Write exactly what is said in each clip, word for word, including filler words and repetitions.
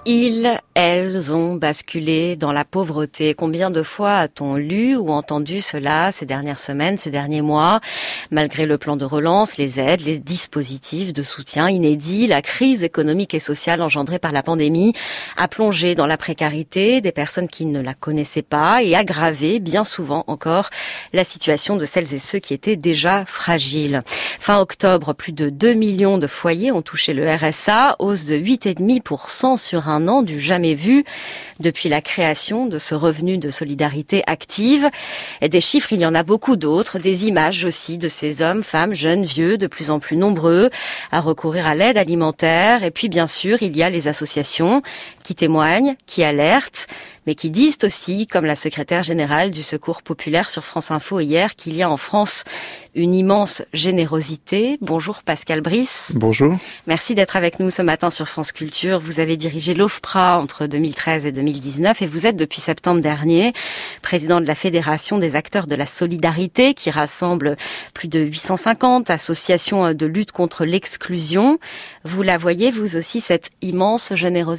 Ils, elles ont basculé dans la pauvreté. Combien de fois a-t-on lu ou entendu cela ces dernières semaines, ces derniers mois? Malgré le plan de relance, les aides, les dispositifs de soutien inédits, la crise économique et sociale engendrée par la pandémie a plongé dans la précarité des personnes qui ne la connaissaient pas et aggravé bien souvent encore la situation de celles et ceux qui étaient déjà fragiles. Fin octobre, plus de deux millions de foyers ont touché le R S A, hausse de huit virgule cinq pour cent sur un an du jamais vu depuis la création de ce revenu de solidarité active. Et des chiffres, il y en a beaucoup d'autres, des images aussi de ces hommes, femmes, jeunes, vieux, de plus en plus nombreux à recourir à l'aide alimentaire. Et puis bien sûr, il y a les associations qui témoignent, qui alertent, mais qui disent aussi, comme la secrétaire générale du Secours populaire sur France Info hier, qu'il y a en France une immense générosité. Bonjour Pascal Brice. Bonjour. Merci d'être avec nous ce matin sur France Culture. Vous avez dirigé l'OFPRA entre deux mille treize et deux mille dix-neuf et vous êtes depuis septembre dernier président de la Fédération des acteurs de la solidarité qui rassemble plus de huit cent cinquante associations de lutte contre l'exclusion. Vous la voyez, vous aussi, cette immense générosité ?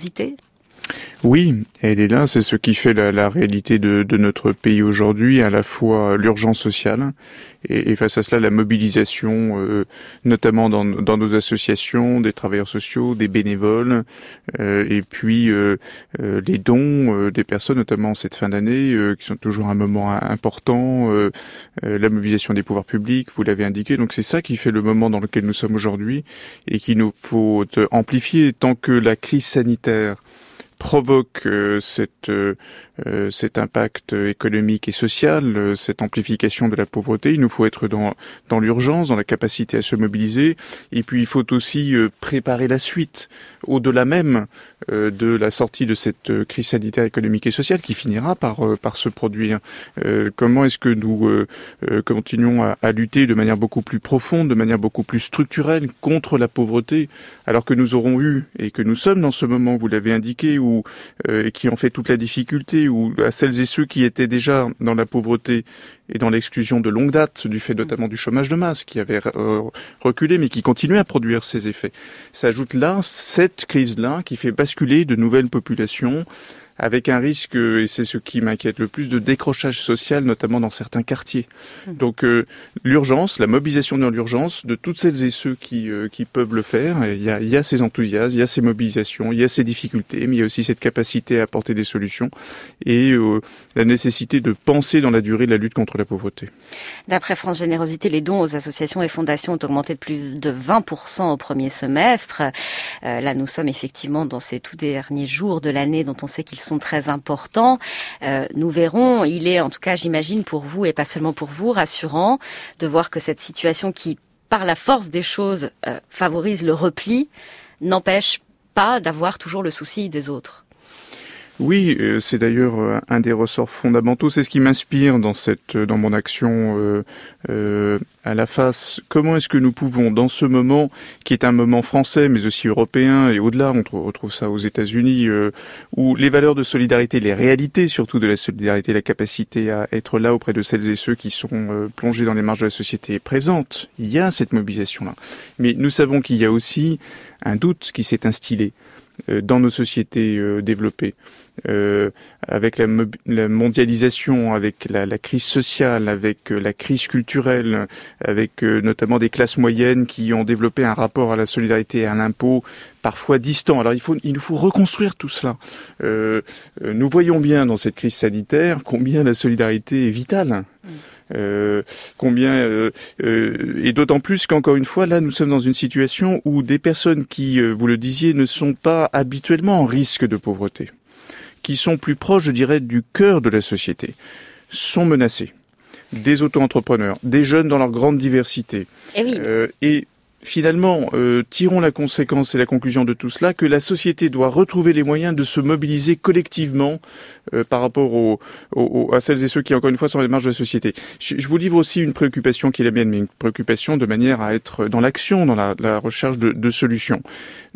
Oui, elle est là, c'est ce qui fait la, la réalité de, de notre pays aujourd'hui, à la fois l'urgence sociale et, et face à cela la mobilisation, euh, notamment dans, dans nos associations, des travailleurs sociaux, des bénévoles, euh, et puis euh, euh, les dons euh, des personnes, notamment en cette fin d'année, euh, qui sont toujours un moment important, euh, euh, la mobilisation des pouvoirs publics, vous l'avez indiqué, donc c'est ça qui fait le moment dans lequel nous sommes aujourd'hui et qu'il nous faut amplifier tant que la crise sanitaire provoque euh, cette, euh, euh, cet impact économique et social, euh, cette amplification de la pauvreté. Il nous faut être dans, dans l'urgence, dans la capacité à se mobiliser. Et puis il faut aussi euh, préparer la suite, au-delà même euh, de la sortie de cette euh, crise sanitaire économique et sociale qui finira par, euh, par se produire. Euh, comment est-ce que nous euh, euh, continuons à, à lutter de manière beaucoup plus profonde, de manière beaucoup plus structurelle contre la pauvreté, alors que nous aurons eu, et que nous sommes dans ce moment, vous l'avez indiqué, où Ou, euh, qui en fait toute la difficulté, ou à celles et ceux qui étaient déjà dans la pauvreté et dans l'exclusion de longue date, du fait notamment du chômage de masse, qui avait euh, reculé, mais qui continuait à produire ses effets. S'ajoute là cette crise-là qui fait basculer de nouvelles populations, avec un risque, et c'est ce qui m'inquiète le plus, de décrochage social, notamment dans certains quartiers. Donc euh, l'urgence, la mobilisation dans l'urgence de toutes celles et ceux qui, euh, qui peuvent le faire, il y a, il y a ces enthousiasmes, il y a ces mobilisations, il y a ces difficultés, mais il y a aussi cette capacité à apporter des solutions et euh, la nécessité de penser dans la durée la lutte contre la pauvreté. D'après France Générosité, les dons aux associations et fondations ont augmenté de plus de vingt pour cent au premier semestre. Euh, là, nous sommes effectivement dans ces tout derniers jours de l'année dont on sait qu'ils sont très importants. Euh, nous verrons, il est en tout cas, j'imagine, pour vous et pas seulement pour vous, rassurant de voir que cette situation qui, par la force des choses, euh, favorise le repli, n'empêche pas d'avoir toujours le souci des autres. Oui, c'est d'ailleurs un des ressorts fondamentaux. C'est ce qui m'inspire dans cette, dans mon action euh, euh, à la face. Comment est-ce que nous pouvons, dans ce moment qui est un moment français, mais aussi européen et au-delà, on retrouve, retrouve ça aux États-Unis, euh, où les valeurs de solidarité, les réalités surtout de la solidarité, la capacité à être là auprès de celles et ceux qui sont euh, plongés dans les marges de la société est présente. Il y a cette mobilisation-là. Mais nous savons qu'il y a aussi un doute qui s'est instillé dans nos sociétés euh, développées, euh, avec la, mo- la mondialisation, avec la, la crise sociale, avec euh, la crise culturelle, avec euh, notamment des classes moyennes qui ont développé un rapport à la solidarité et à l'impôt parfois distant. Alors il faut, il nous faut reconstruire tout cela. Euh, euh, nous voyons bien dans cette crise sanitaire combien la solidarité est vitale. Mmh. Euh, combien euh, euh, et d'autant plus qu'encore une fois là nous sommes dans une situation où des personnes qui, euh, vous le disiez, ne sont pas habituellement en risque de pauvreté, qui sont plus proches, je dirais, du cœur de la société, sont menacées. Des auto-entrepreneurs, des jeunes dans leur grande diversité. Et oui. Euh, et finalement, euh, tirons la conséquence et la conclusion de tout cela, que la société doit retrouver les moyens de se mobiliser collectivement euh, par rapport aux, aux, à celles et ceux qui, encore une fois, sont à les marges de la société. Je, je vous livre aussi une préoccupation qui est la mienne, mais une préoccupation de manière à être dans l'action, dans la, la recherche de, de solutions. Je,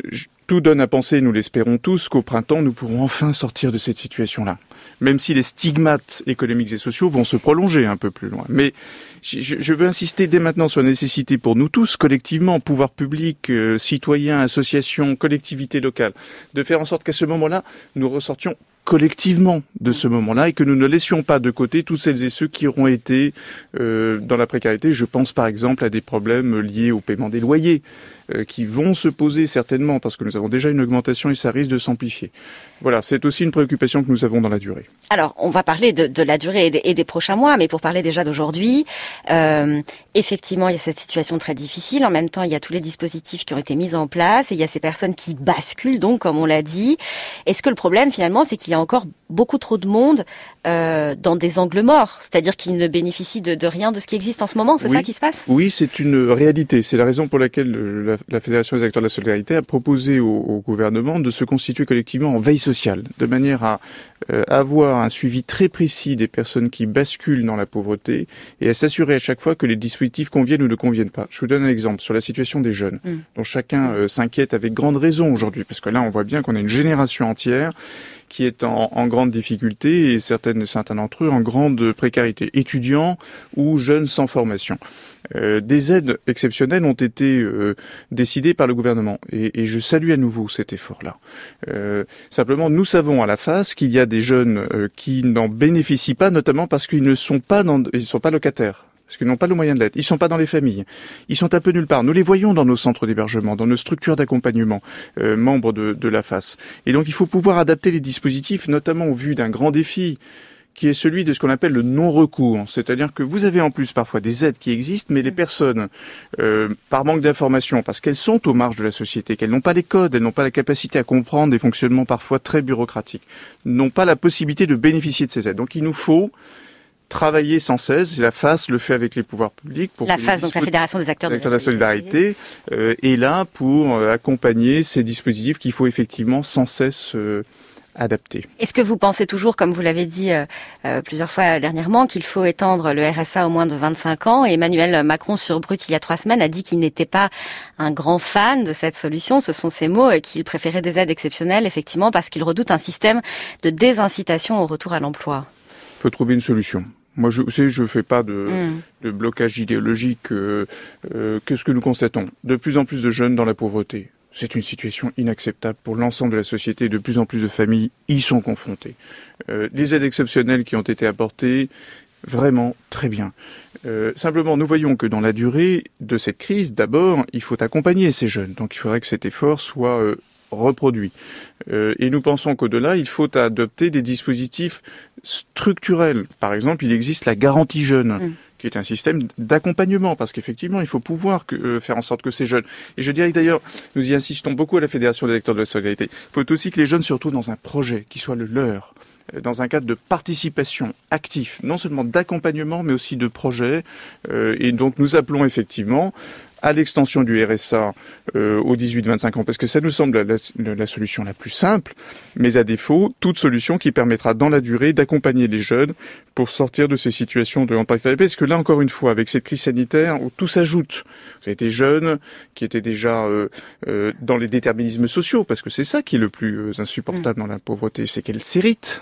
tout donne à penser, nous l'espérons tous, qu'au printemps, nous pourrons enfin sortir de cette situation-là. Même si les stigmates économiques et sociaux vont se prolonger un peu plus loin. Mais je, je veux insister dès maintenant sur la nécessité pour nous tous, collectivement, pouvoir public, euh, citoyens, associations, collectivités locales, de faire en sorte qu'à ce moment-là, nous ressortions collectivement de ce moment-là et que nous ne laissions pas de côté toutes celles et ceux qui auront été euh, dans la précarité. Je pense par exemple à des problèmes liés au paiement des loyers euh, qui vont se poser certainement parce que nous avons déjà une augmentation et ça risque de s'amplifier. Voilà, c'est aussi une préoccupation que nous avons dans la durée. Alors, on va parler de, de la durée et des, et des prochains mois, mais pour parler déjà d'aujourd'hui, euh, effectivement, il y a cette situation très difficile. En même temps, il y a tous les dispositifs qui ont été mis en place et il y a ces personnes qui basculent, donc, comme on l'a dit. Est-ce que le problème, finalement, c'est qu'il y a encore beaucoup trop de monde euh, dans des angles morts, c'est-à-dire qu'ils ne bénéficient de, de rien de ce qui existe en ce moment, c'est oui. ça qui se passe ? Oui, c'est une réalité. C'est la raison pour laquelle la, la Fédération des acteurs de la solidarité a proposé au, au gouvernement de se constituer collectivement en veille sociale, de manière à euh, avoir un suivi très précis des personnes qui basculent dans la pauvreté et à s'assurer à chaque fois que les dispositifs conviennent ou ne conviennent pas. Je vous donne un exemple sur la situation des jeunes, mmh. dont chacun euh, s'inquiète avec grande raison aujourd'hui, parce que là, on voit bien qu'on a une génération entière qui est en, en grande difficulté et certaines, certains d'entre eux en grande précarité, étudiants ou jeunes sans formation. Euh, des aides exceptionnelles ont été euh, décidées par le gouvernement et, et je salue à nouveau cet effort-là. Euh, simplement, nous savons à la face qu'il y a des jeunes euh, qui n'en bénéficient pas, notamment parce qu'ils ne sont pas dans, ils sont pas locataires. Parce qu'ils n'ont pas le moyen de l'être. Ils sont pas dans les familles. Ils sont un peu nulle part. Nous les voyons dans nos centres d'hébergement, dans nos structures d'accompagnement, euh, membres de, de l'A F A S. Et donc il faut pouvoir adapter les dispositifs, notamment au vu d'un grand défi, qui est celui de ce qu'on appelle le non-recours. C'est-à-dire que vous avez en plus parfois des aides qui existent, mais les personnes, euh, par manque d'information, parce qu'elles sont aux marges de la société, qu'elles n'ont pas les codes, elles n'ont pas la capacité à comprendre des fonctionnements parfois très bureaucratiques, n'ont pas la possibilité de bénéficier de ces aides. Donc il nous faut travailler sans cesse, la F A S le fait avec les pouvoirs publics. Pour la F A S, donc la Fédération des acteurs de la solidarité, euh, est là pour euh, accompagner ces dispositifs qu'il faut effectivement sans cesse euh, adapter. Est-ce que vous pensez toujours, comme vous l'avez dit euh, euh, plusieurs fois dernièrement, qu'il faut étendre le R S A au moins de vingt-cinq ans ? Et Emmanuel Macron sur Brut, il y a trois semaines, a dit qu'il n'était pas un grand fan de cette solution. Ce sont ses mots, et qu'il préférait des aides exceptionnelles, effectivement, parce qu'il redoute un système de désincitation au retour à l'emploi. Il faut trouver une solution. Moi, je sais, je fais pas de, mmh. de blocage idéologique. Euh, euh, Qu'est-ce que nous constatons ? De plus en plus de jeunes dans la pauvreté. C'est une situation inacceptable pour l'ensemble de la société. De plus en plus de familles y sont confrontées. Euh, les aides exceptionnelles qui ont été apportées, vraiment très bien. Euh, simplement, nous voyons que dans la durée de cette crise, d'abord, il faut accompagner ces jeunes. Donc, il faudrait que cet effort soit euh, reproduit. Euh, et nous pensons qu'au-delà, il faut adopter des dispositifs structurels. Par exemple, il existe la garantie jeune, mmh. qui est un système d'accompagnement, parce qu'effectivement, il faut pouvoir que, euh, faire en sorte que ces jeunes... Et je dirais que d'ailleurs, nous y insistons beaucoup à la Fédération des acteurs de la solidarité. Il faut aussi que les jeunes se retrouvent dans un projet qui soit le leur, dans un cadre de participation active, non seulement d'accompagnement, mais aussi de projet. Euh, et donc, nous appelons effectivement à l'extension du R S A euh, aux dix-huit vingt-cinq ans, parce que ça nous semble la, la, la solution la plus simple, mais à défaut, toute solution qui permettra dans la durée d'accompagner les jeunes pour sortir de ces situations de précarité. Parce que là, encore une fois, avec cette crise sanitaire, où tout s'ajoute. Vous avez des jeunes qui étaient déjà euh, euh, dans les déterminismes sociaux, parce que c'est ça qui est le plus euh, insupportable mmh. dans la pauvreté, c'est qu'elle s'hérite.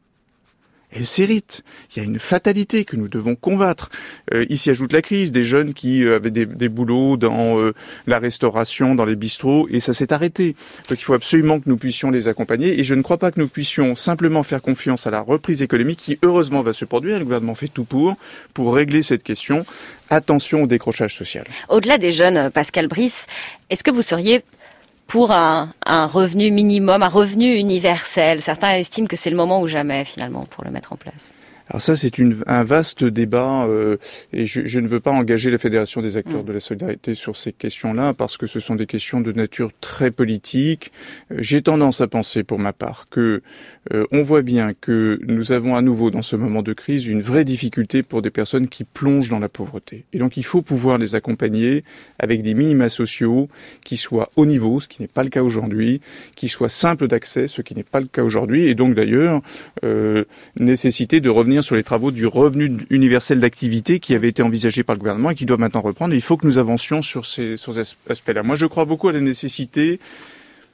Elle s'hérite. Il y a une fatalité que nous devons combattre. Euh, ici ajoute la crise, des jeunes qui euh, avaient des, des boulots dans euh, la restauration, dans les bistrots, et ça s'est arrêté. Donc il faut absolument que nous puissions les accompagner, et je ne crois pas que nous puissions simplement faire confiance à la reprise économique qui heureusement va se produire. Le gouvernement fait tout pour, pour régler cette question. Attention au décrochage social. Au-delà des jeunes, Pascal Brice, est-ce que vous seriez pour un, un revenu minimum, un revenu universel? Certains estiment que c'est le moment ou jamais, finalement, pour le mettre en place. Alors ça, c'est une, un vaste débat euh, et je, je ne veux pas engager la Fédération des acteurs mmh. de la solidarité sur ces questions-là parce que ce sont des questions de nature très politique. Euh, j'ai tendance à penser, pour ma part, que euh, on voit bien que nous avons à nouveau, dans ce moment de crise, une vraie difficulté pour des personnes qui plongent dans la pauvreté. Et donc, il faut pouvoir les accompagner avec des minima sociaux qui soient haut niveau, ce qui n'est pas le cas aujourd'hui, qui soient simples d'accès, ce qui n'est pas le cas aujourd'hui, et donc d'ailleurs, euh, nécessiter de revenir sur les travaux du revenu universel d'activité qui avait été envisagé par le gouvernement et qui doit maintenant reprendre. Et il faut que nous avancions sur ces, sur ces aspects-là. Moi, je crois beaucoup à la nécessité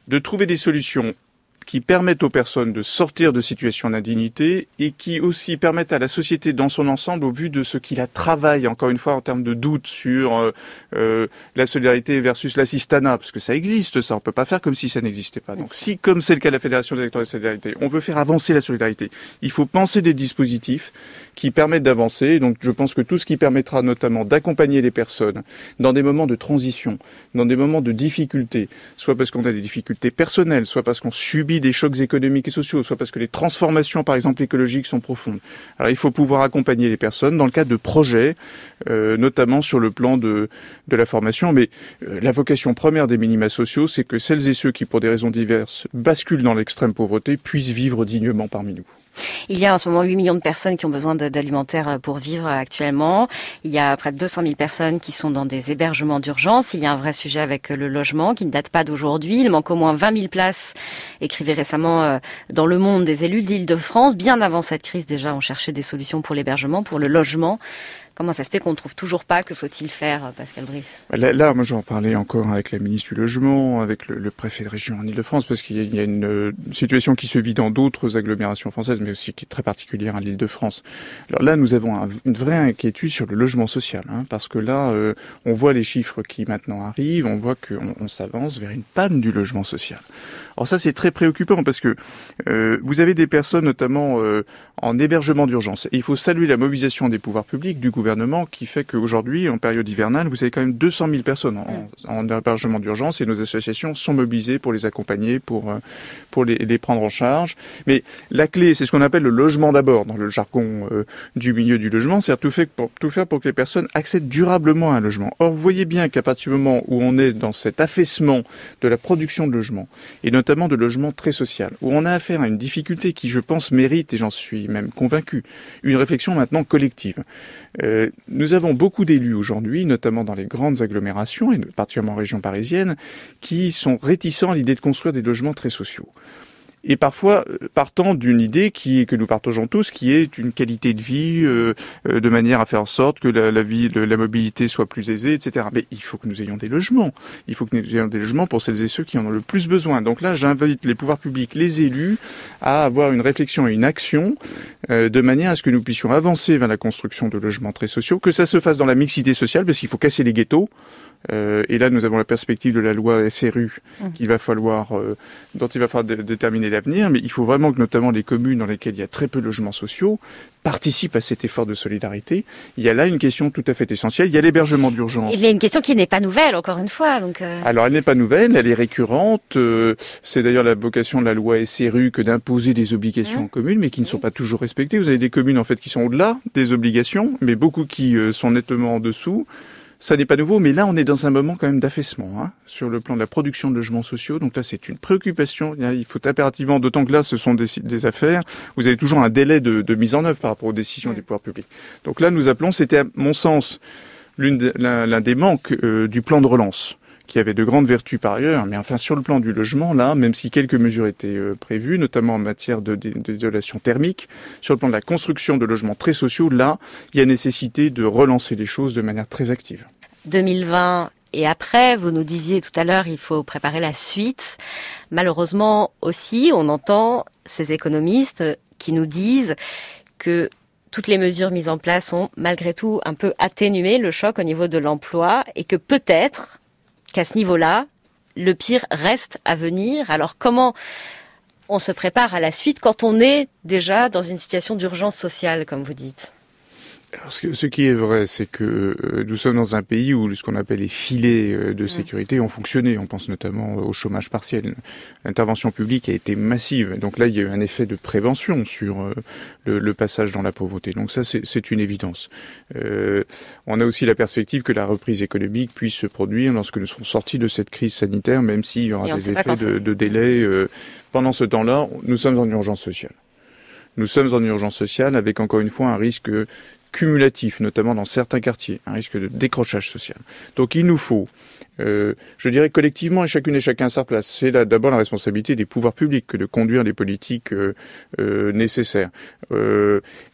de trouver des solutions qui permettent aux personnes de sortir de situations d'indignité et qui aussi permettent à la société dans son ensemble, au vu de ce qui la travaille, encore une fois, en termes de doute sur euh, euh, la solidarité versus l'assistanat, parce que ça existe, ça, on peut pas faire comme si ça n'existait pas. Donc si, comme c'est le cas de la Fédération des acteurs de la solidarité, on veut faire avancer la solidarité, il faut penser des dispositifs qui permettent d'avancer. Donc je pense que tout ce qui permettra notamment d'accompagner les personnes dans des moments de transition, dans des moments de difficulté, soit parce qu'on a des difficultés personnelles, soit parce qu'on subit des chocs économiques et sociaux, soit parce que les transformations, par exemple, écologiques sont profondes. Alors il faut pouvoir accompagner les personnes dans le cadre de projets, euh, notamment sur le plan de, de la formation. Mais euh, la vocation première des minima sociaux, c'est que celles et ceux qui, pour des raisons diverses, basculent dans l'extrême pauvreté, puissent vivre dignement parmi nous. Il y a en ce moment huit millions de personnes qui ont besoin d'alimentaire pour vivre actuellement. Il y a près de deux cent mille personnes qui sont dans des hébergements d'urgence. Il y a un vrai sujet avec le logement qui ne date pas d'aujourd'hui. Il manque au moins vingt mille places, écrivait récemment dans Le Monde des élus de l'Île-de-France. Bien avant cette crise, déjà, on cherchait des solutions pour l'hébergement, pour le logement. Comment ça se fait qu'on ne trouve toujours pas? Que faut-il faire, Pascal Brice? Là, là moi, j'en parlais encore avec la ministre du Logement, avec le, le préfet de région en Île-de-France, parce qu'il y a, il y a une, une situation qui se vit dans d'autres agglomérations françaises, mais aussi qui est très particulière à l'Île-de-France. Alors là, nous avons un, une vraie inquiétude sur le logement social, hein, parce que là, euh, on voit les chiffres qui maintenant arrivent, on voit qu'on on s'avance vers une panne du logement social. Alors ça, c'est très préoccupant, parce que euh, vous avez des personnes, notamment euh, en hébergement d'urgence. Et il faut saluer la mobilisation des pouvoirs publics, du gouvernement, qui fait qu'aujourd'hui, en période hivernale, vous avez quand même deux cent mille personnes en, en hébergement d'urgence, et nos associations sont mobilisées pour les accompagner, pour pour les, les prendre en charge. Mais la clé, c'est ce qu'on appelle le logement d'abord, dans le jargon euh, du milieu du logement, c'est-à-dire tout, fait pour, tout faire pour que les personnes accèdent durablement à un logement. Or, vous voyez bien qu'à partir du moment où on est dans cet affaissement de la production de logements, et notamment de logements très social, où on a affaire à une difficulté qui, je pense, mérite, et j'en suis même convaincu, une réflexion maintenant collective. Euh, nous avons beaucoup d'élus aujourd'hui, notamment dans les grandes agglomérations, et particulièrement en région parisienne, qui sont réticents à l'idée de construire des logements très sociaux. Et parfois partant d'une idée qui que nous partageons tous, qui est une qualité de vie, euh, de manière à faire en sorte que la, la vie, la mobilité soit plus aisée, et cetera. Mais il faut que nous ayons des logements. Il faut que nous ayons des logements pour celles et ceux qui en ont le plus besoin. Donc là, j'invite les pouvoirs publics, les élus, à avoir une réflexion et une action euh, de manière à ce que nous puissions avancer vers la construction de logements très sociaux, que ça se fasse dans la mixité sociale, parce qu'il faut casser les ghettos. Euh, et là, nous avons la perspective de la loi S R U qu'il va falloir, euh, dont il va falloir dé- déterminer l'avenir. Mais il faut vraiment que, notamment, les communes dans lesquelles il y a très peu de logements sociaux participent à cet effort de solidarité. Il y a là une question tout à fait essentielle. Il y a l'hébergement d'urgence. Il y a une question qui n'est pas nouvelle, encore une fois. Donc euh... Alors, elle n'est pas nouvelle, elle est récurrente. Euh, c'est d'ailleurs la vocation de la loi S R U que d'imposer des obligations mmh. aux communes, mais qui ne sont pas toujours respectées. Vous avez des communes, en fait, qui sont au-delà des obligations, mais beaucoup qui euh, sont nettement en dessous. Ça n'est pas nouveau, mais là, on est dans un moment quand même d'affaissement, hein, sur le plan de la production de logements sociaux. Donc là, c'est une préoccupation. Il faut impérativement, d'autant que là, ce sont des, des affaires. Vous avez toujours un délai de, de mise en œuvre par rapport aux décisions mmh. des pouvoirs publics. Donc là, nous appelons, c'était à mon sens, l'une de, l'un, l'un des manques euh, du plan de relance, qui avait de grandes vertus par ailleurs, mais enfin sur le plan du logement, là, même si quelques mesures étaient euh, prévues, notamment en matière de, de, d'isolation thermique, sur le plan de la construction de logements très sociaux, là, il y a nécessité de relancer les choses de manière très active. deux mille vingt et après, vous nous disiez tout à l'heure, il faut préparer la suite. Malheureusement aussi, on entend ces économistes qui nous disent que toutes les mesures mises en place ont malgré tout un peu atténué le choc au niveau de l'emploi et que peut-être qu'à ce niveau-là, le pire reste à venir. Alors comment on se prépare à la suite quand on est déjà dans une situation d'urgence sociale, comme vous dites ? Alors, ce, ce qui est vrai, c'est que euh, nous sommes dans un pays où ce qu'on appelle les filets euh, de sécurité ont fonctionné. On pense notamment au chômage partiel. L'intervention publique a été massive. Donc là, il y a eu un effet de prévention sur euh, le, le passage dans la pauvreté. Donc ça, c'est, c'est une évidence. Euh, on a aussi la perspective que la reprise économique puisse se produire lorsque nous serons sortis de cette crise sanitaire, même s'il y aura des effets de, de délai. Euh, pendant ce temps-là, nous sommes en urgence sociale. Nous sommes en urgence sociale avec, encore une fois, un risque cumulatif, notamment dans certains quartiers, un risque de décrochage social. Donc il nous faut, euh, je dirais collectivement et chacune et chacun à sa place, c'est là, d'abord la responsabilité des pouvoirs publics que de conduire les politiques euh, euh, nécessaires. Euh,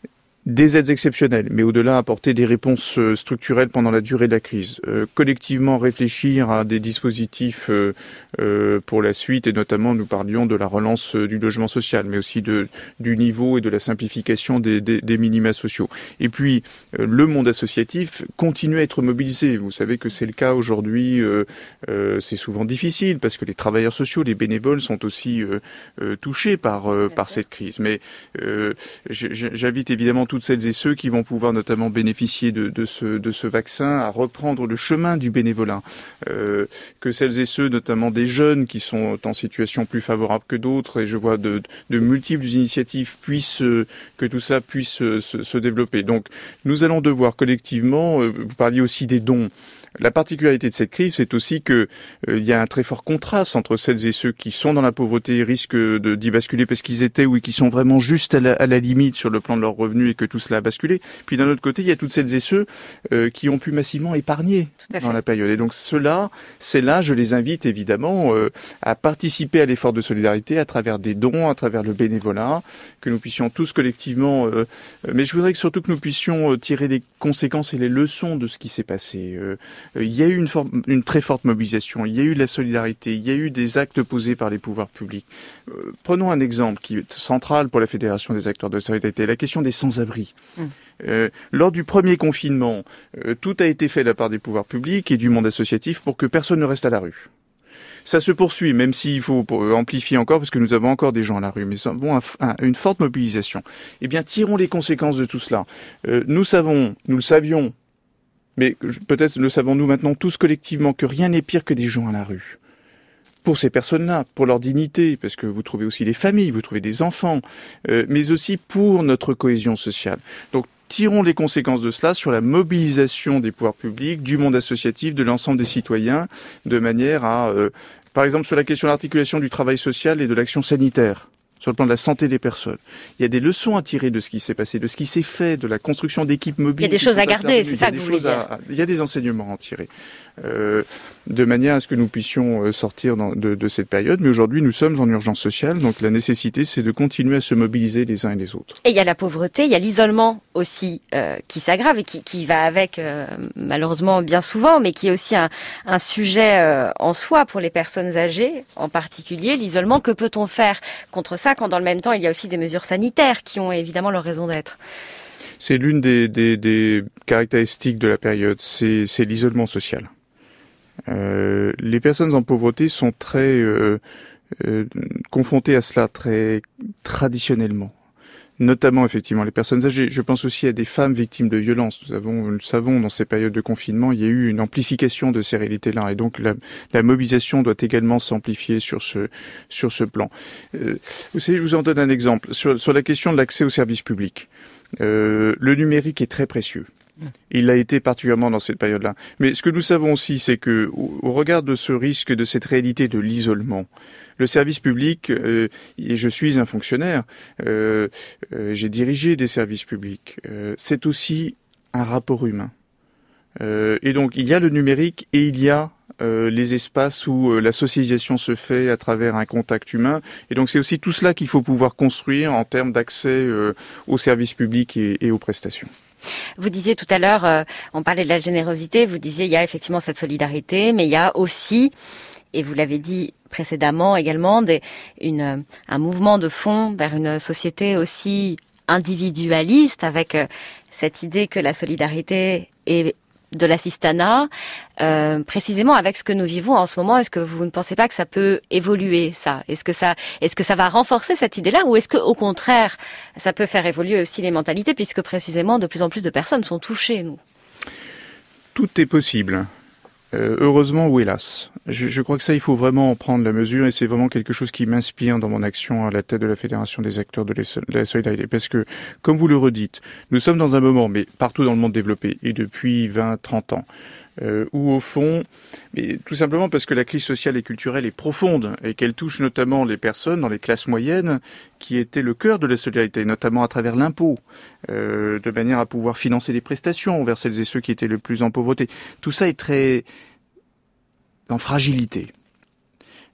des aides exceptionnelles, mais au-delà apporter des réponses euh, structurelles pendant la durée de la crise. Euh, collectivement réfléchir à des dispositifs euh, euh, pour la suite, et notamment nous parlions de la relance euh, du logement social, mais aussi de, du niveau et de la simplification des, des, des minima sociaux. Et puis, euh, le monde associatif continue à être mobilisé. Vous savez que c'est le cas aujourd'hui, euh, euh, c'est souvent difficile, parce que les travailleurs sociaux, les bénévoles sont aussi euh, euh, touchés par, euh, par cette crise. Mais euh, j'invite évidemment toutes celles et ceux qui vont pouvoir notamment bénéficier de, de, ce, de ce vaccin à reprendre le chemin du bénévolat. Euh, que celles et ceux, notamment des jeunes qui sont en situation plus favorable que d'autres, et je vois de, de multiples initiatives, puissent, euh, que tout ça puisse euh, se, se développer. Donc nous allons devoir collectivement, euh, vous parliez aussi des dons. La particularité de cette crise, c'est aussi que euh, il y a un très fort contraste entre celles et ceux qui sont dans la pauvreté et risquent de, d'y basculer parce qu'ils étaient ou qui sont vraiment juste à la, à la limite sur le plan de leurs revenus et que tout cela a basculé. Puis d'un autre côté, il y a toutes celles et ceux euh, qui ont pu massivement épargner dans la période. Et donc ceux-là, c'est là, je les invite évidemment euh, à participer à l'effort de solidarité à travers des dons, à travers le bénévolat, que nous puissions tous collectivement. Euh, mais je voudrais que surtout que nous puissions euh, tirer les conséquences et les leçons de ce qui s'est passé. Euh, Il y a eu une, for- une très forte mobilisation, il y a eu de la solidarité, il y a eu des actes posés par les pouvoirs publics. Euh, prenons un exemple qui est central pour la Fédération des acteurs de solidarité, la question des sans-abri. Mmh. Euh, lors du premier confinement, euh, tout a été fait de la part des pouvoirs publics et du monde associatif pour que personne ne reste à la rue. Ça se poursuit, même s'il faut amplifier encore, parce que nous avons encore des gens à la rue, mais nous avons un, un, une forte mobilisation. Eh bien, tirons les conséquences de tout cela. Euh, nous savons, nous le savions, mais peut-être le savons-nous maintenant tous collectivement que rien n'est pire que des gens à la rue. Pour ces personnes-là, pour leur dignité, parce que vous trouvez aussi des familles, vous trouvez des enfants, euh, mais aussi pour notre cohésion sociale. Donc, tirons les conséquences de cela sur la mobilisation des pouvoirs publics, du monde associatif, de l'ensemble des citoyens, de manière à, euh, par exemple, sur la question de l'articulation du travail social et de l'action sanitaire. Sur le plan de la santé des personnes. Il y a des leçons à tirer de ce qui s'est passé, de ce qui s'est fait, de la construction d'équipes mobiles. Il y a des choses à garder, c'est ça que vous voulez dire. À, il y a des enseignements à en tirer. Euh, de manière à ce que nous puissions sortir dans, de, de cette période. Mais aujourd'hui, nous sommes en urgence sociale, donc la nécessité, c'est de continuer à se mobiliser les uns et les autres. Et il y a la pauvreté, il y a l'isolement aussi euh, qui s'aggrave et qui, qui va avec, euh, malheureusement bien souvent, mais qui est aussi un, un sujet euh, en soi pour les personnes âgées, en particulier l'isolement. Que peut-on faire contre ça quand dans le même temps, il y a aussi des mesures sanitaires qui ont évidemment leur raison d'être? C'est l'une des, des, des caractéristiques de la période, c'est, c'est l'isolement social. Euh, les personnes en pauvreté sont très euh, euh, confrontées à cela très traditionnellement. Notamment, effectivement, les personnes âgées. Je pense aussi à des femmes victimes de violences. Nous avons, nous le savons, dans ces périodes de confinement, il y a eu une amplification de ces réalités-là. Et donc, la, la mobilisation doit également s'amplifier sur ce, sur ce plan. Euh, vous savez, je vous en donne un exemple. Sur, sur la question de l'accès aux services publics. Euh, le numérique est très précieux. Il l'a été particulièrement dans cette période-là. Mais ce que nous savons aussi, c'est que, au, au regard de ce risque, de cette réalité de l'isolement, le service public, euh, et je suis un fonctionnaire, euh, euh, j'ai dirigé des services publics, euh, c'est aussi un rapport humain. Euh, et donc, il y a le numérique et il y a euh, les espaces où euh, la socialisation se fait à travers un contact humain. Et donc, c'est aussi tout cela qu'il faut pouvoir construire en termes d'accès euh, aux services publics et, et aux prestations. Vous disiez tout à l'heure, euh, on parlait de la générosité, vous disiez il y a effectivement cette solidarité, mais il y a aussi, et vous l'avez dit précédemment également, des, une, un mouvement de fond vers une société aussi individualiste, avec euh, cette idée que la solidarité est de l'assistanat, euh, précisément avec ce que nous vivons en ce moment. Est-ce que vous ne pensez pas que ça peut évoluer, ça? Est-ce que ça, est-ce que ça va renforcer cette idée-là, ou est-ce que, au contraire, ça peut faire évoluer aussi les mentalités, puisque précisément de plus en plus de personnes sont touchées, nous? Tout est possible. Euh, heureusement ou hélas. Je, je crois que ça, il faut vraiment en prendre la mesure, et c'est vraiment quelque chose qui m'inspire dans mon action à la tête de la Fédération des acteurs de la solidarité. Parce que, comme vous le redites, nous sommes dans un moment, mais partout dans le monde développé, et depuis vingt, trente ans, euh, où au fond, mais tout simplement parce que la crise sociale et culturelle est profonde, et qu'elle touche notamment les personnes dans les classes moyennes, qui étaient le cœur de la solidarité, notamment à travers l'impôt, euh, de manière à pouvoir financer les prestations vers celles et ceux qui étaient le plus en pauvreté. Tout ça est très en fragilité.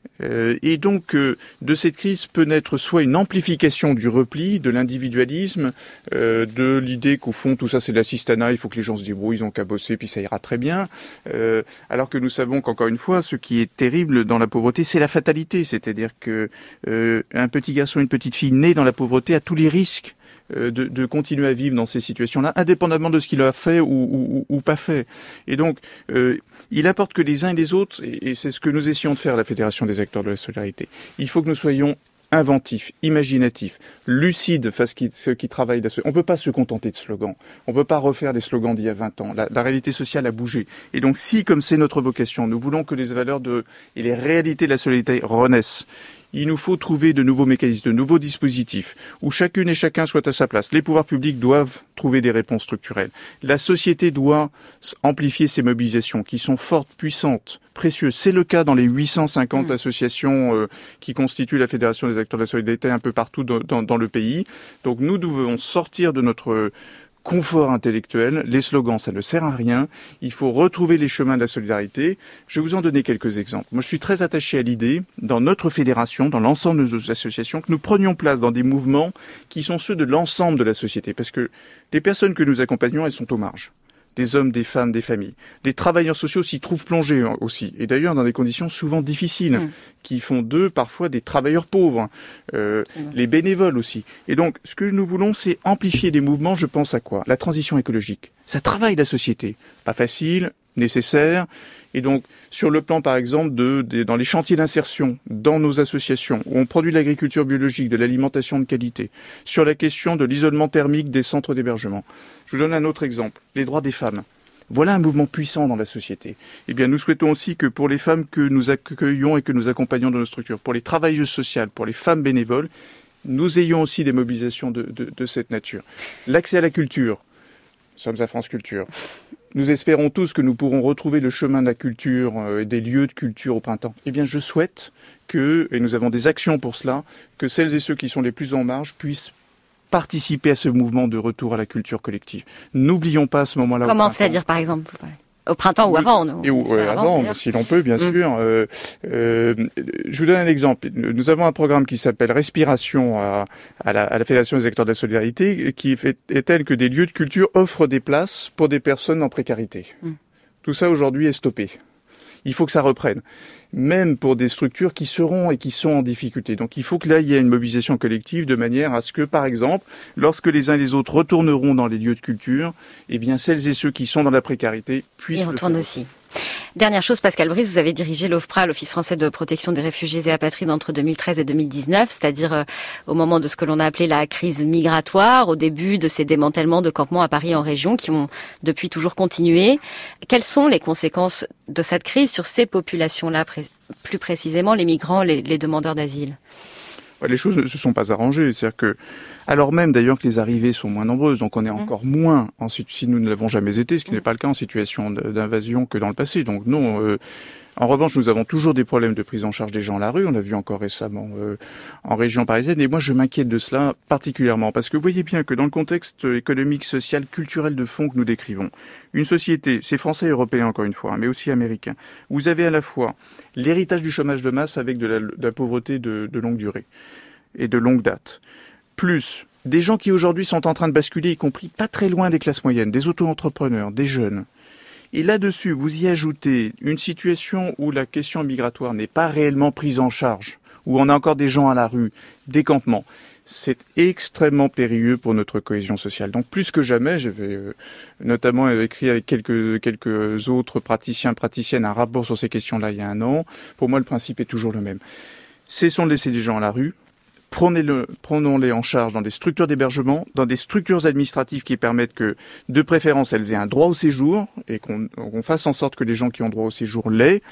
Euh, et donc, euh, de cette crise peut naître soit une amplification du repli, de l'individualisme, euh, de l'idée qu'au fond, tout ça c'est de l'assistanat, il faut que les gens se débrouillent, ils ont qu'à bosser, puis ça ira très bien. Euh, alors que nous savons qu'encore une fois, ce qui est terrible dans la pauvreté, c'est la fatalité. C'est-à-dire que euh, un petit garçon, une petite fille née dans la pauvreté a tous les risques De, de continuer à vivre dans ces situations-là, indépendamment de ce qu'il a fait ou, ou, ou pas fait. Et donc, euh, il importe que les uns et les autres, et, et c'est ce que nous essayons de faire à la Fédération des acteurs de la solidarité, il faut que nous soyons inventifs, imaginatifs, lucides face à ceux qui travaillent. On ne peut pas se contenter de slogans. On ne peut pas refaire les slogans d'il y a vingt ans. La, la réalité sociale a bougé. Et donc, si, comme c'est notre vocation, nous voulons que les valeurs de, et les réalités de la solidarité renaissent, il nous faut trouver de nouveaux mécanismes, de nouveaux dispositifs, où chacune et chacun soit à sa place. Les pouvoirs publics doivent trouver des réponses structurelles. La société doit amplifier ses mobilisations, qui sont fortes, puissantes, précieuses. C'est le cas dans les huit cent cinquante mmh. associations euh, qui constituent la Fédération des acteurs de la solidarité un peu partout dans, dans, dans le pays. Donc nous devons sortir de notre confort intellectuel, les slogans, ça ne sert à rien. Il faut retrouver les chemins de la solidarité. Je vais vous en donner quelques exemples. Moi, je suis très attaché à l'idée, dans notre fédération, dans l'ensemble de nos associations, que nous prenions place dans des mouvements qui sont ceux de l'ensemble de la société. Parce que les personnes que nous accompagnons, elles sont aux marges. Des hommes, des femmes, des familles. Les travailleurs sociaux s'y trouvent plongés aussi. Et d'ailleurs, dans des conditions souvent difficiles, mmh. qui font d'eux parfois des travailleurs pauvres. Euh, les bénévoles aussi. Et donc, ce que nous voulons, c'est amplifier des mouvements. Je pense à quoi ? La transition écologique. Ça travaille la société. Pas facile, nécessaire. Et donc, sur le plan, par exemple, de, de dans les chantiers d'insertion, dans nos associations, où on produit de l'agriculture biologique, de l'alimentation de qualité, sur la question de l'isolement thermique des centres d'hébergement. Je vous donne un autre exemple, les droits des femmes. Voilà un mouvement puissant dans la société. Eh bien, nous souhaitons aussi que pour les femmes que nous accueillons et que nous accompagnons dans nos structures, pour les travailleuses sociales, pour les femmes bénévoles, nous ayons aussi des mobilisations de, de, de cette nature. L'accès à la culture. Nous sommes à France Culture. Nous espérons tous que nous pourrons retrouver le chemin de la culture et des lieux de culture au printemps. Eh bien, je souhaite que, et nous avons des actions pour cela, que celles et ceux qui sont les plus en marge puissent participer à ce mouvement de retour à la culture collective. N'oublions pas à ce moment-là. Comment c'est-à-dire, par exemple ? Au printemps ou avant, nous. Et ou, euh, avant, avant si l'on peut, bien mmh. sûr. Euh, euh, je vous donne un exemple. Nous avons un programme qui s'appelle Respiration à, à, la, à la Fédération des acteurs de la solidarité, qui fait, est tel que des lieux de culture offrent des places pour des personnes en précarité. Mmh. Tout ça aujourd'hui est stoppé. Il faut que ça reprenne, même pour des structures qui seront et qui sont en difficulté. Donc il faut que là, il y ait une mobilisation collective de manière à ce que, par exemple, lorsque les uns et les autres retourneront dans les lieux de culture, eh bien celles et ceux qui sont dans la précarité puissent le faire. Ils retournent aussi. Dernière chose, Pascal Brice, vous avez dirigé l'OFPRA, l'Office français de protection des réfugiés et apatrides, entre deux mille treize et deux mille dix-neuf, c'est-à-dire euh, au moment de ce que l'on a appelé la crise migratoire, au début de ces démantèlements de campements à Paris en région qui ont depuis toujours continué. Quelles sont les conséquences de cette crise sur ces populations-là, pré- plus précisément les migrants, les, les demandeurs d'asile ? Les choses ne se sont pas arrangées, c'est-à-dire que, alors même d'ailleurs que les arrivées sont moins nombreuses, donc on est encore moins, en, si nous ne l'avons jamais été, ce qui n'est pas le cas en situation d'invasion que dans le passé. Donc non, euh, en revanche, nous avons toujours des problèmes de prise en charge des gens à la rue, on l'a vu encore récemment euh, en région parisienne, et moi je m'inquiète de cela particulièrement, parce que vous voyez bien que dans le contexte économique, social, culturel de fond que nous décrivons, une société, c'est français et européen encore une fois, mais aussi américain, vous avez à la fois l'héritage du chômage de masse avec de la, de la pauvreté de, de longue durée et de longue date, plus des gens qui aujourd'hui sont en train de basculer, y compris pas très loin des classes moyennes, des auto-entrepreneurs, des jeunes. Et là-dessus, vous y ajoutez une situation où la question migratoire n'est pas réellement prise en charge, où on a encore des gens à la rue, des campements. C'est extrêmement périlleux pour notre cohésion sociale. Donc plus que jamais, j'avais euh, notamment écrit avec quelques, quelques autres praticiens, praticiennes un rapport sur ces questions-là il y a un an. Pour moi, le principe est toujours le même. Cessons de laisser des gens à la rue. Prenez-le, prenons-les en charge dans des structures d'hébergement, dans des structures administratives qui permettent que, de préférence, elles aient un droit au séjour et qu'on, qu'on fasse en sorte que les gens qui ont droit au séjour l'aient.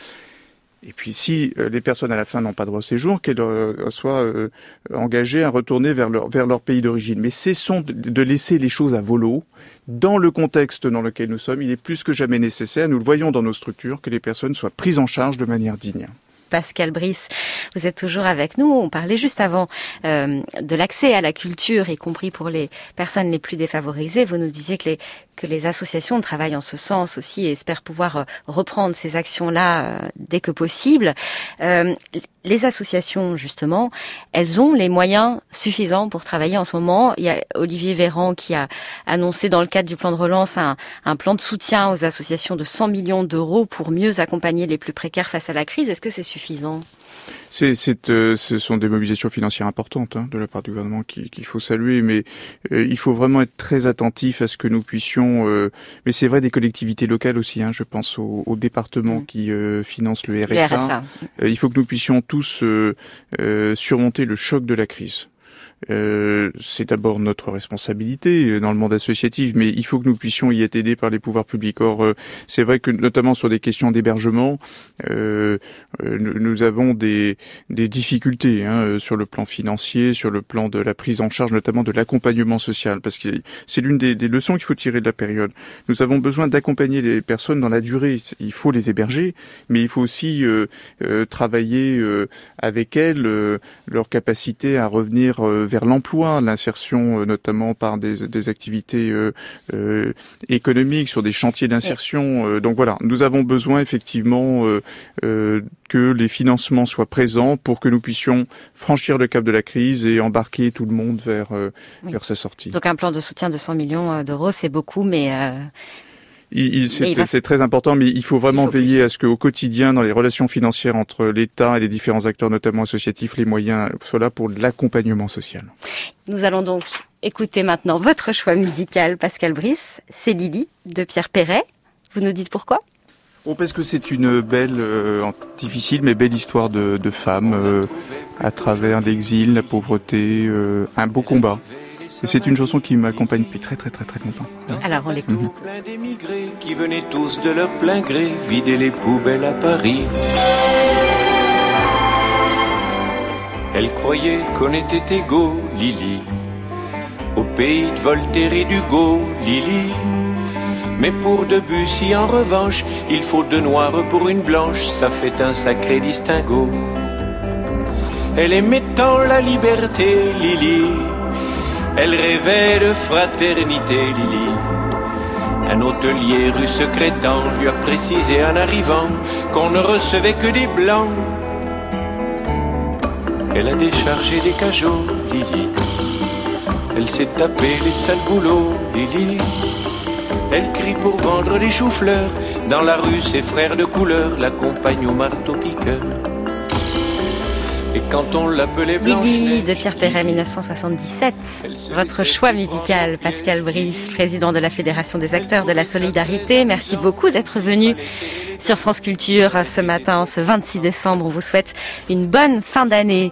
Et puis, si euh, les personnes à la fin n'ont pas droit au séjour, qu'elles euh, soient euh, engagées à retourner vers leur, vers leur pays d'origine. Mais cessons de, de laisser les choses à volo. Dans le contexte dans lequel nous sommes, il est plus que jamais nécessaire, nous le voyons dans nos structures, que les personnes soient prises en charge de manière digne. Pascal Brice, Vous êtes toujours avec nous. On parlait juste avant euh, de l'accès à la culture, y compris pour les personnes les plus défavorisées. Vous nous disiez que les que les associations travaillent en ce sens aussi et espèrent pouvoir reprendre ces actions-là euh, dès que possible. Euh, les associations, justement, elles ont les moyens suffisants pour travailler en ce moment. Il y a Olivier Véran qui a annoncé dans le cadre du plan de relance un, un plan de soutien aux associations de cent millions d'euros pour mieux accompagner les plus précaires face à la crise. Est-ce que c'est suffisant ? C'est, c'est, euh, ce sont des mobilisations financières importantes hein, de la part du gouvernement qu'il, qu'il faut saluer, mais euh, il faut vraiment être très attentif à ce que nous puissions. Euh, mais c'est vrai des collectivités locales aussi. Hein, je pense au, au département mmh. qui euh, finance le R S A. Le R S A. Euh, il faut que nous puissions tous euh, euh, surmonter le choc de la crise. Euh, c'est d'abord notre responsabilité dans le monde associatif, mais il faut que nous puissions y être aidés par les pouvoirs publics. Or, euh, c'est vrai que notamment sur des questions d'hébergement, euh, euh, nous, nous avons des, des difficultés hein, sur le plan financier, sur le plan de la prise en charge, notamment de l'accompagnement social, parce que c'est l'une des, des leçons qu'il faut tirer de la période. Nous avons besoin d'accompagner les personnes dans la durée. Il faut les héberger, mais il faut aussi euh, euh, travailler euh, avec elles, euh, leur capacité à revenir euh, vers l'emploi, l'insertion euh, notamment par des, des activités euh, euh, économiques sur des chantiers d'insertion. Euh, donc voilà, nous avons besoin effectivement euh, euh, que les financements soient présents pour que nous puissions franchir le cap de la crise et embarquer tout le monde vers, euh, oui. vers sa sortie. Donc un plan de soutien de cent millions d'euros, c'est beaucoup, mais... Euh... Il, il, c'est, il c'est très important, mais il faut vraiment il faut veiller plus. à ce qu'au quotidien, dans les relations financières entre l'État et les différents acteurs, notamment associatifs, les moyens soient là pour l'accompagnement social. Nous allons donc écouter maintenant votre choix musical, Pascal Brice. C'est Lily, de Pierre Perret. Vous nous dites pourquoi ? Bon, parce que c'est une belle, euh, difficile, mais belle histoire de, de femmes euh, à travers l'exil, la pauvreté, euh, un beau combat. Et c'est une chanson qui m'accompagne depuis très très très très longtemps. Alors on l'écoute. Mmh. Plein d'émigrés qui venaient tous de leur plein gré vider les poubelles à Paris. Elle croyait qu'on était égaux, Lily, au pays de Voltaire et d'Hugo, Lily. Mais pour Debussy en revanche, il faut deux noirs pour une blanche, ça fait un sacré distinguo. Elle aimait tant la liberté, Lily. Elle rêvait de fraternité, Lily. Un hôtelier rue Secrétan lui a précisé en arrivant qu'on ne recevait que des blancs. Elle a déchargé les cajots, Lily. Elle s'est tapé les sales boulots, Lily. Elle crie pour vendre des choux-fleurs. Dans la rue, ses frères de couleur l'accompagnent au marteau-piqueur. Et quand on l'appelait Lily de Pierre Perret, dix-neuf cent soixante-dix-sept. Votre choix musical, Pascal Brice, président de la Fédération des acteurs de la solidarité. Merci beaucoup d'être venu sur France Culture ce matin, ce vingt-six décembre. On vous souhaite une bonne fin d'année.